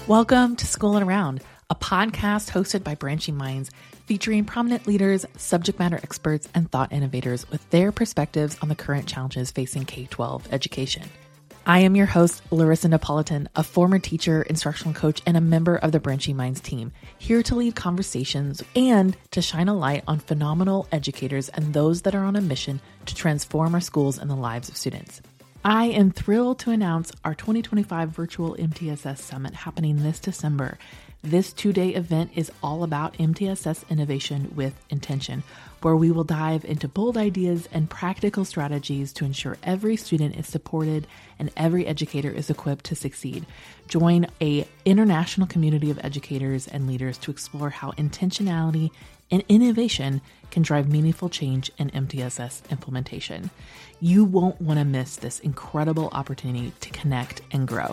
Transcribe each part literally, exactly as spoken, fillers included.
Welcome to Schoolin' Around, a podcast hosted by Branching Minds, featuring prominent leaders, subject matter experts, and thought innovators with their perspectives on the current challenges facing K through twelve education. I am your host, Larissa Napolitan, a former teacher, instructional coach, and a member of the Branching Minds team, here to lead conversations and to shine a light on phenomenal educators and those that are on a mission to transform our schools and the lives of students. I am thrilled to announce our twenty twenty-five Virtual M T S S Summit happening this December. This two-day event is all about M T S S innovation with intention, where we will dive into bold ideas and practical strategies to ensure every student is supported and every educator is equipped to succeed. Join an international community of educators and leaders to explore how intentionality and innovation can drive meaningful change in M T S S implementation. You won't want to miss this incredible opportunity to connect and grow.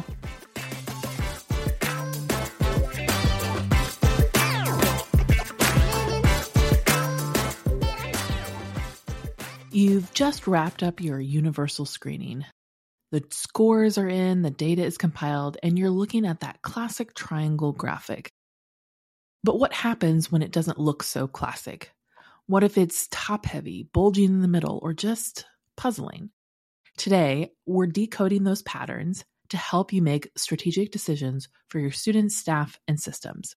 You've just wrapped up your universal screening. The scores are in, the data is compiled, and you're looking at that classic triangle graphic. But what happens when it doesn't look so classic? What if it's top-heavy, bulging in the middle, or just puzzling? Today, we're decoding those patterns to help you make strategic decisions for your students, staff, and systems.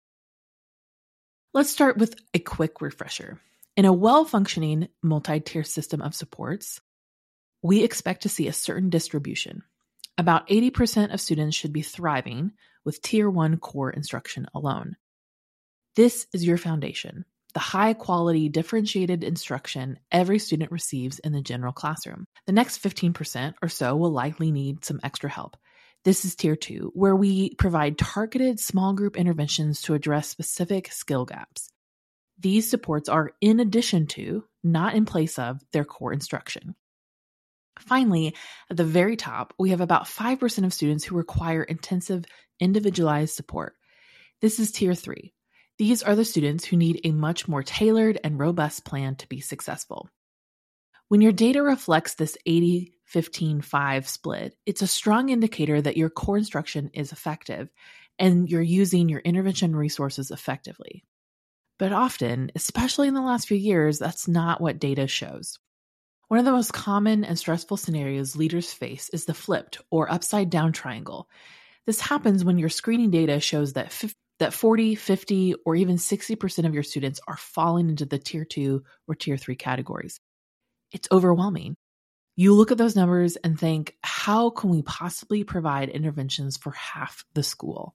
Let's start with a quick refresher. In a well-functioning multi-tier system of supports, we expect to see a certain distribution. About eighty percent of students should be thriving with Tier one core instruction alone. This is your foundation, the high-quality, differentiated instruction every student receives in the general classroom. The next fifteen percent or so will likely need some extra help. This is Tier two, where we provide targeted small group interventions to address specific skill gaps. These supports are in addition to, not in place of, their core instruction. Finally, at the very top, we have about five percent of students who require intensive, individualized support. This is Tier three. These are the students who need a much more tailored and robust plan to be successful. When your data reflects this eighty fifteen five split, it's a strong indicator that your core instruction is effective and you're using your intervention resources effectively. But often, especially in the last few years, that's not what data shows. One of the most common and stressful scenarios leaders face is the flipped or upside down triangle. This happens when your screening data shows that that forty, fifty, or even sixty percent of your students are falling into the Tier two or Tier three categories. It's overwhelming. You look at those numbers and think, how can we possibly provide interventions for half the school?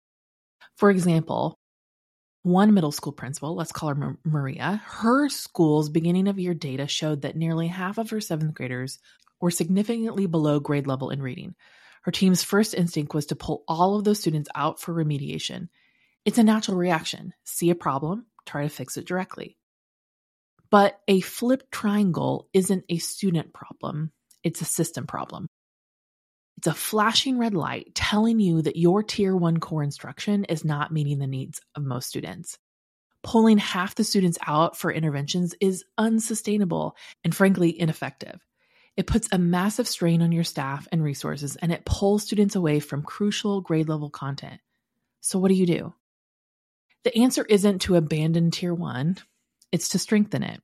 For example, one middle school principal, let's call her Maria, her school's beginning of year data showed that nearly half of her seventh graders were significantly below grade level in reading. Her team's first instinct was to pull all of those students out for remediation. It's a natural reaction. See a problem, try to fix it directly. But a flipped triangle isn't a student problem, it's a system problem. It's a flashing red light telling you that your Tier one core instruction is not meeting the needs of most students. Pulling half the students out for interventions is unsustainable and frankly ineffective. It puts a massive strain on your staff and resources, and it pulls students away from crucial grade level content. So what do you do? The answer isn't to abandon Tier one, it's to strengthen it.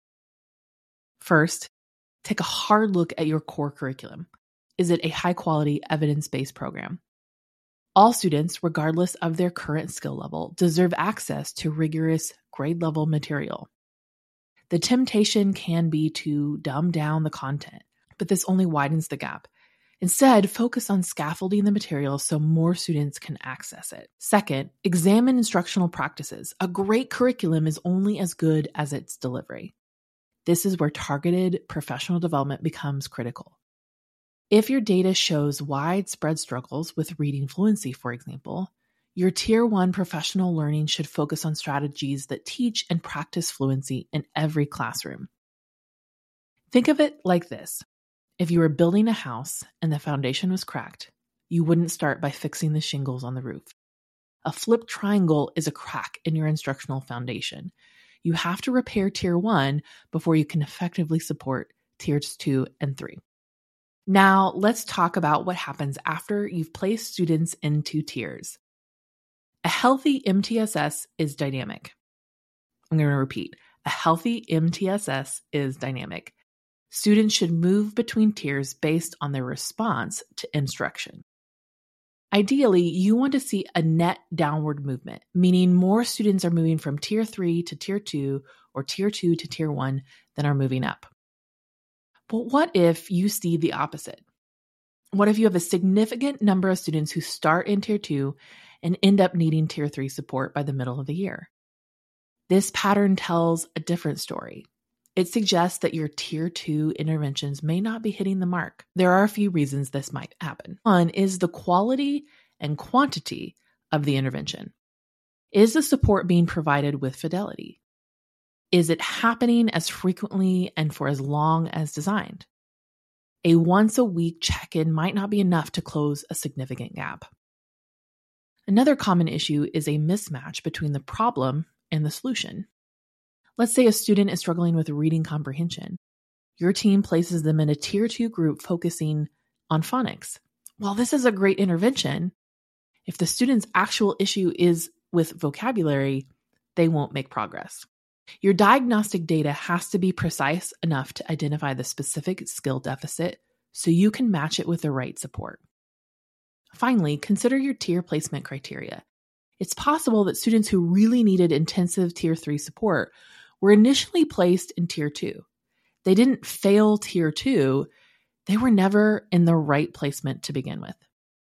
First, take a hard look at your core curriculum. Is it a high-quality, evidence-based program? All students, regardless of their current skill level, deserve access to rigorous grade-level material. The temptation can be to dumb down the content, but this only widens the gap. Instead, focus on scaffolding the material so more students can access it. Second, examine instructional practices. A great curriculum is only as good as its delivery. This is where targeted professional development becomes critical. If your data shows widespread struggles with reading fluency, for example, your Tier one professional learning should focus on strategies that teach and practice fluency in every classroom. Think of it like this. If you were building a house and the foundation was cracked, you wouldn't start by fixing the shingles on the roof. A flipped triangle is a crack in your instructional foundation. You have to repair Tier one before you can effectively support Tiers two and three. Now, let's talk about what happens after you've placed students into tiers. A healthy M T S S is dynamic. I'm going to repeat. A healthy M T S S is dynamic. Students should move between tiers based on their response to instruction. Ideally, you want to see a net downward movement, meaning more students are moving from tier three to tier two or tier two to tier one than are moving up. But what if you see the opposite? What if you have a significant number of students who start in tier two and end up needing tier three support by the middle of the year? This pattern tells a different story. It suggests that your tier two interventions may not be hitting the mark. There are a few reasons this might happen. One is the quality and quantity of the intervention. Is the support being provided with fidelity? Is it happening as frequently and for as long as designed? A once a week check-in might not be enough to close a significant gap. Another common issue is a mismatch between the problem and the solution. Let's say a student is struggling with reading comprehension. Your team places them in a tier two group focusing on phonics. While this is a great intervention, if the student's actual issue is with vocabulary, they won't make progress. Your diagnostic data has to be precise enough to identify the specific skill deficit so you can match it with the right support. Finally, consider your tier placement criteria. It's possible that students who really needed intensive tier three support were initially placed in tier two. They didn't fail tier two, they were never in the right placement to begin with.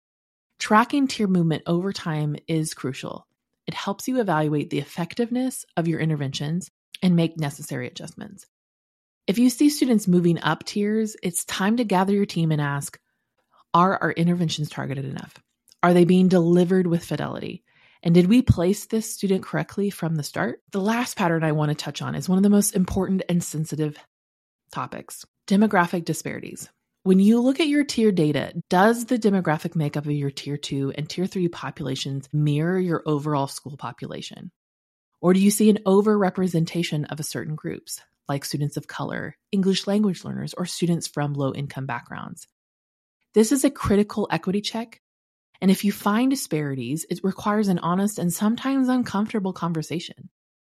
Tracking tier movement over time is crucial. It helps you evaluate the effectiveness of your interventions and make necessary adjustments. If you see students moving up tiers, it's time to gather your team and ask, are our interventions targeted enough? Are they being delivered with fidelity? And did we place this student correctly from the start? The last pattern I want to touch on is one of the most important and sensitive topics, demographic disparities. When you look at your tier data, does the demographic makeup of your tier two and tier three populations mirror your overall school population? Or do you see an overrepresentation of a certain groups, like students of color, English language learners, or students from low-income backgrounds? This is a critical equity check. And if you find disparities, it requires an honest and sometimes uncomfortable conversation.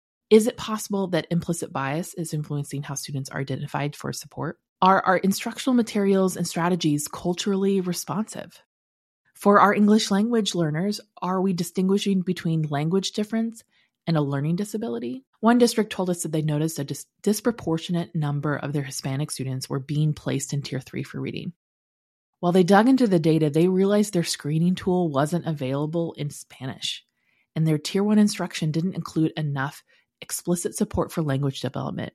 Is it possible that implicit bias is influencing how students are identified for support? Are our instructional materials and strategies culturally responsive? For our English language learners, are we distinguishing between language difference and a learning disability? One district told us that they noticed a dis- disproportionate number of their Hispanic students were being placed in tier three for reading. While they dug into the data, they realized their screening tool wasn't available in Spanish, and their tier one instruction didn't include enough explicit support for language development.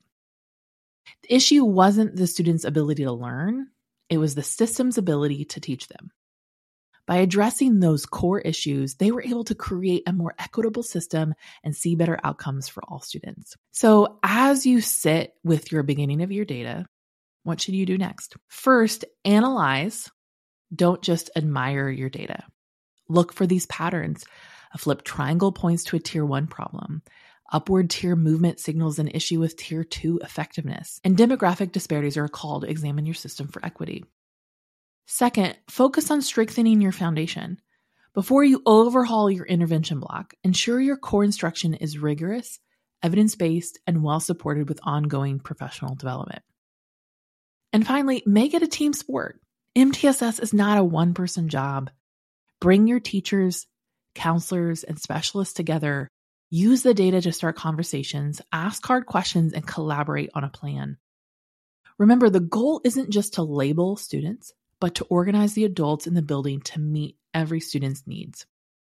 The issue wasn't the students' ability to learn, it was the system's ability to teach them. By addressing those core issues, they were able to create a more equitable system and see better outcomes for all students. So as you sit with your beginning of your data, what should you do next? First, analyze. Don't just admire your data. Look for these patterns. A flipped triangle points to a tier one problem. Upward tier movement signals an issue with tier two effectiveness. And demographic disparities are a call to examine your system for equity. Second, focus on strengthening your foundation. Before you overhaul your intervention block, ensure your core instruction is rigorous, evidence-based, and well-supported with ongoing professional development. And finally, make it a team sport. M T S S is not a one-person job. Bring your teachers, counselors, and specialists together. Use the data to start conversations, ask hard questions, and collaborate on a plan. Remember, the goal isn't just to label students, but to organize the adults in the building to meet every student's needs.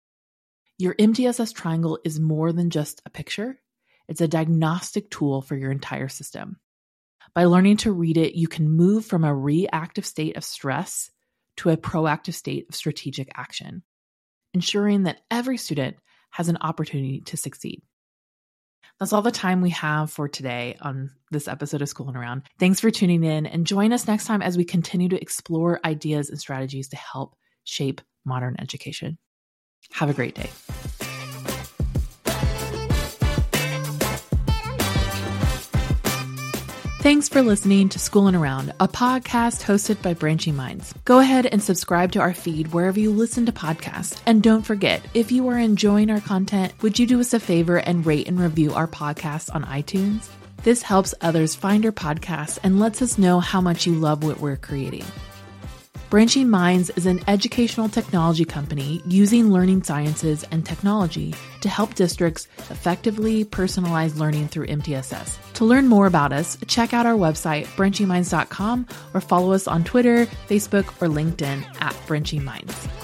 Your M T S S triangle is more than just a picture. It's a diagnostic tool for your entire system. By learning to read it, you can move from a reactive state of stress to a proactive state of strategic action, ensuring that every student has an opportunity to succeed. That's all the time we have for today on this episode of School and Around. Thanks for tuning in, and join us next time as we continue to explore ideas and strategies to help shape modern education. Have a great day. Thanks for listening to Schoolin' Around, a podcast hosted by Branching Minds. Go ahead and subscribe to our feed wherever you listen to podcasts. And don't forget, if you are enjoying our content, would you do us a favor and rate and review our podcast on iTunes? This helps others find our podcast and lets us know how much you love what we're creating. Branching Minds is an educational technology company using learning sciences and technology to help districts effectively personalize learning through M T S S. To learn more about us, check out our website, branching minds dot com, or follow us on Twitter, Facebook, or LinkedIn at Branching Minds.